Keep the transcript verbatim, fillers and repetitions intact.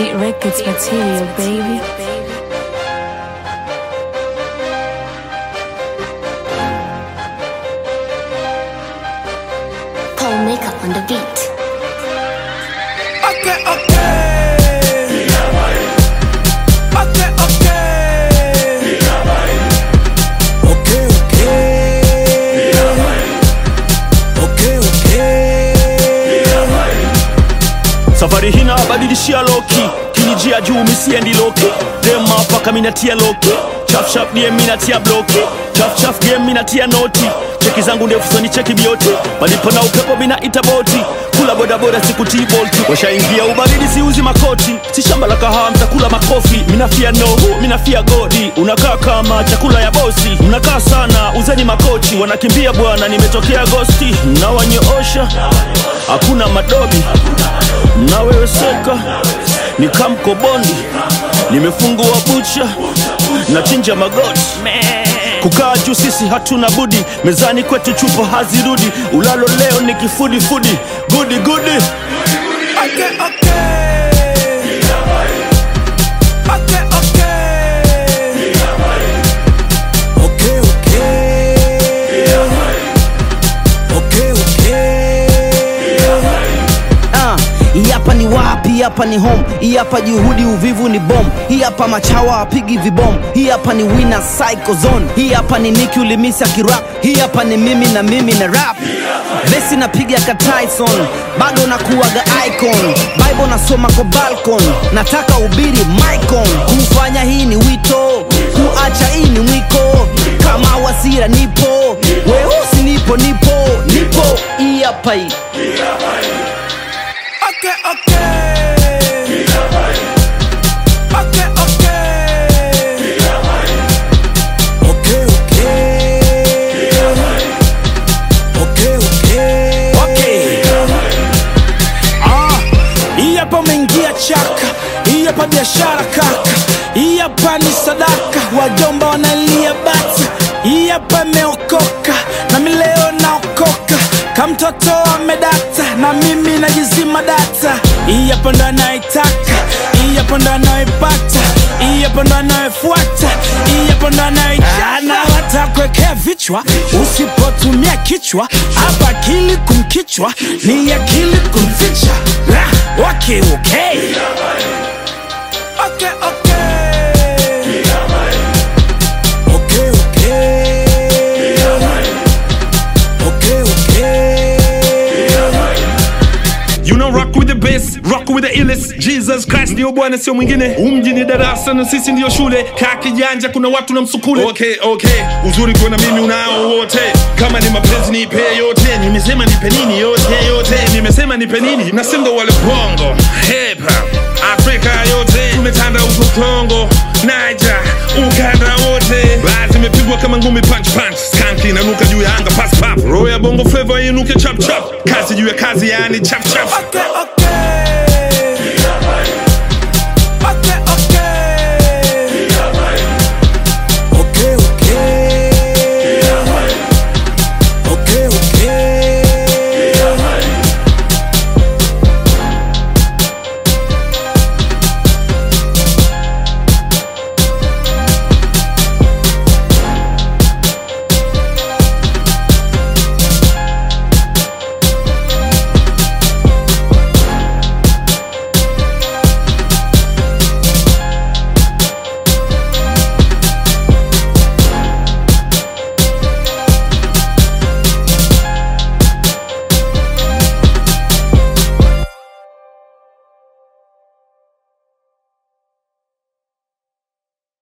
Beat Records material, baby. Paul Makeup on the beat. Okay, okay. Okay, okay. Okay, okay. Okay, okay. Safari hina badilishia loki, kinijia juu misiendi loki. Dema paka minatia loki, chaf chaf die minatia bloki. Chaf chaf game minatia noti, cheki zangu ndefu soni cheki bioti. Palipo na upepo mina ita boti, kula boda boda siku T-Bolti. Washa ingia ubaridi siuzi makoti, si shamba la kahawa mtakula makofi. Minafia nohu, minafia godi, unakaa kama chakula ya bosi. Mnakaa sana, uzeni makochi, wanakimbia bwana nimetokea Agosti. Mnawanyoosha, hakuna madobi, mnawewe seka, ni kamko bondi. Nimefungua bucha, na chinja magoti. Kukaa juu sisi hatuna budi, mezani kwetu chupo hazirudi. Ulalo leo ni kifudi fudi, goody goody. Okay, okay. Okay, okay. Okay, okay. Okay, okay. Ah, hii hapa ni wapi, hii hapa ni home. Hii hapa juhudi uvivu ni bomb. Hii hapa machawa apigi vibom. Hii hapa ni winner psycho zone. Hii hapa ni Nicki ulimisa kirap. Hii hapa ni mimi na mimi na rap. Besi napiga ka Tyson, bado nakuwaga icon. Bible nasoma kwa balcon, nataka ubiri micon. Kufanya hii ni wito, kuacha hii ni mwiko. Kama wasira nipo, weusi nipo nipo nipo. Hii hapa hii. Okay, okay. Okay, okay. Okay, okay. Okay, okay. Okay. Ah, hii hapa umeingia chaka, hii hapa biashara kaka, hii hapa ni sadaka, wajomba wanalia bata. Hii hapa meokoka, na mi leo naokoka, kamtoto amedata, na mimi najizima data. Hii hapa ndo anaitaka, hii hapa ndo anaipata, hii hapa ndo anaifuata, hii hapa ndo anaijana. Watakwekea vichwa, usipotumia kichwa, hapa akili kumkichwa, ni akili kumficha. Okay, okay. Okay, okay. Okay, okay. Okay, okay. You know rock with the bass, rock with the illest. Jesus Christ ndio bwana sio mwingine. Umji ni darasa na sisi ndio shule. Kaa kijanja kuna watu na msukule. Okay, okay. Uzuri kuona mimi unao wote. Kama ni mapenzi nipe yote. Nimesema nipe nini yote yote. Nimesema nipe nini. Nasema wale bongo, hip hop, Afrika yote. Tumetanda huko Kongo, Niger, Uganda wote. Baadhi imepigwa kama ngumi punch punch. Skanky inanuka juu ya anga pass pop. Roho ya bongo flavor inuke chap chap. Kazi juu ya kazi yani chap chap. Okay, okay.